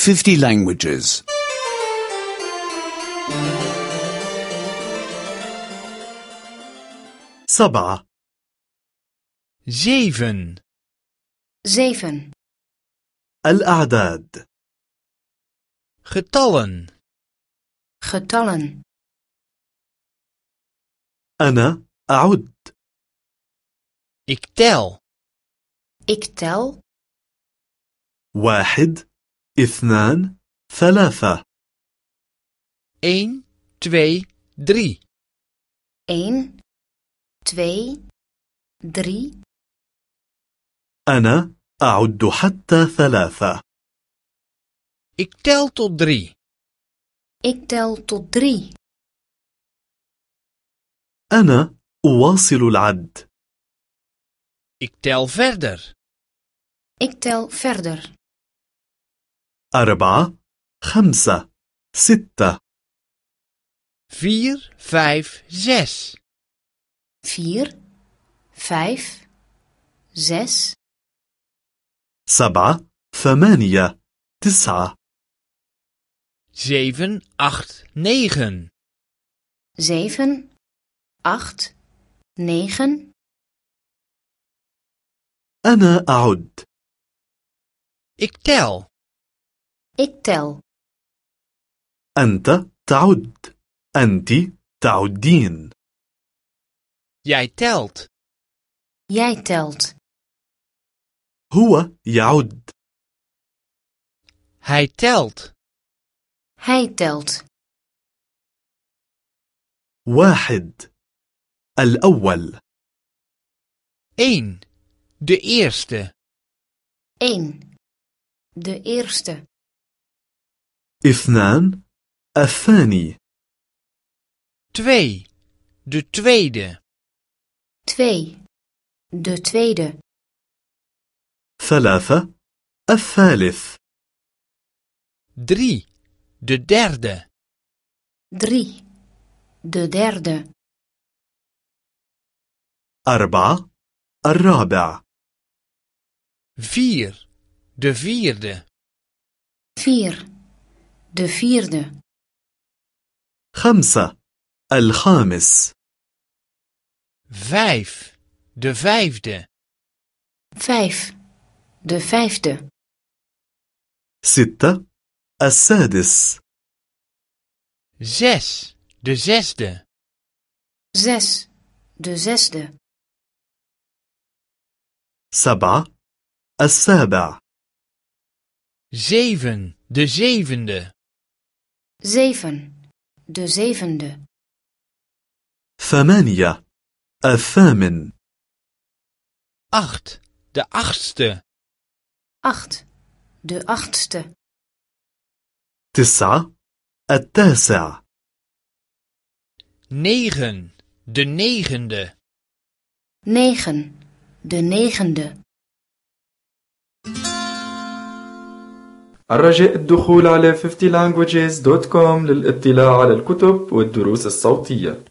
50 languages. 7 7 7 الأعداد getallen getallen أنا أعد ik tel ik tel 1 2 3 1 2 3 1 2 3 أنا أعد حتى 3 ik tel tot 3 ik tel tot 3 أنا أواصل العد ik tel verder ik tel verder 4 5 6 4 5 6 4 5 6 7 8 9 7 8 9 7 8 9 أنا أعد ik tel ik tel أنت تعد أنت تعدين jij telt jij telt هو يعد hij telt hij telt 1 الأول 1 de eerste 1 de eerste 2 الثاني 2 de tweede 2 de tweede 3 الثالث 3 de derde 3 de derde 4 الرابع 4 de vierde 4 de vierde 5 الخامس 5 de vijfde 5 de vijfde 6 السادس 6 de zesde 6 de zesde 7 السابع 7 de zevende 7 de zevende 8 الثامن 8 de achtste 8 de achtste 9 التاسع 9 de negende 9 de negende الرجاء الدخول على 50languages.com للاطلاع على الكتب والدروس الصوتية.